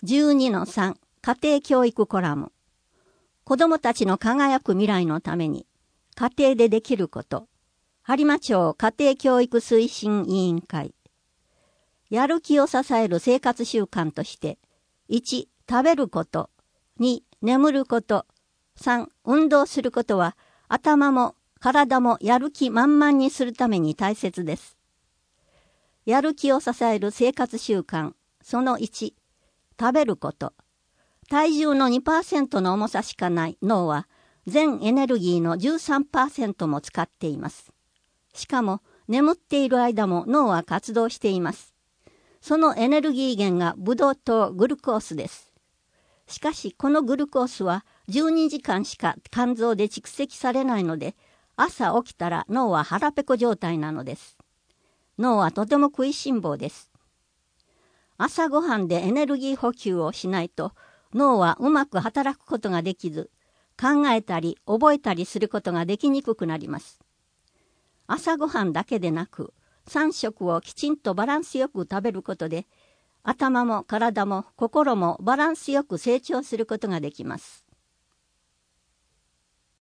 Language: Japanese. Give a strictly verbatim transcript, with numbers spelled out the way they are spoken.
じゅうにのさん 家庭教育コラム。子どもたちの輝く未来のために家庭でできること。播磨町家庭教育推進委員会。やる気を支える生活習慣として、いち、食べること。に、眠ること。さん、運動することは頭も体もやる気満々にするために大切です。やる気を支える生活習慣。そのいち、食べること。体重の にパーセント の重さしかない脳は全エネルギーの じゅうさんパーセント も使っています。しかも眠っている間も脳は活動しています。そのエネルギー源がブドウ糖グルコースです。しかしこのグルコースはじゅうにじかんしか肝臓で蓄積されないので、朝起きたら脳は腹ペコ状態なのです。脳はとても食いしん坊です。朝ごはんでエネルギー補給をしないと脳はうまく働くことができず、考えたり覚えたりすることができにくくなります。朝ごはんだけでなく、さん食をきちんとバランスよく食べることで、頭も体も心もバランスよく成長することができます。